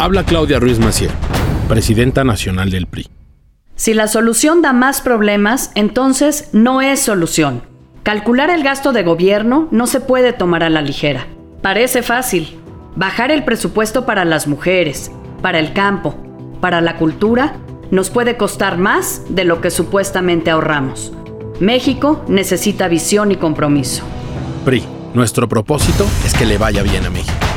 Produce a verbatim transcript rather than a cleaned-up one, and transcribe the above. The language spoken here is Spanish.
Habla Claudia Ruiz Massieu, presidenta nacional del P R I. Si la solución da más problemas, entonces no es solución. Calcular el gasto de gobierno no se puede tomar a la ligera. Parece fácil. Bajar el presupuesto para las mujeres, para el campo, para la cultura, nos puede costar más de lo que supuestamente ahorramos. México necesita visión y compromiso. P R I, nuestro propósito es que le vaya bien a México.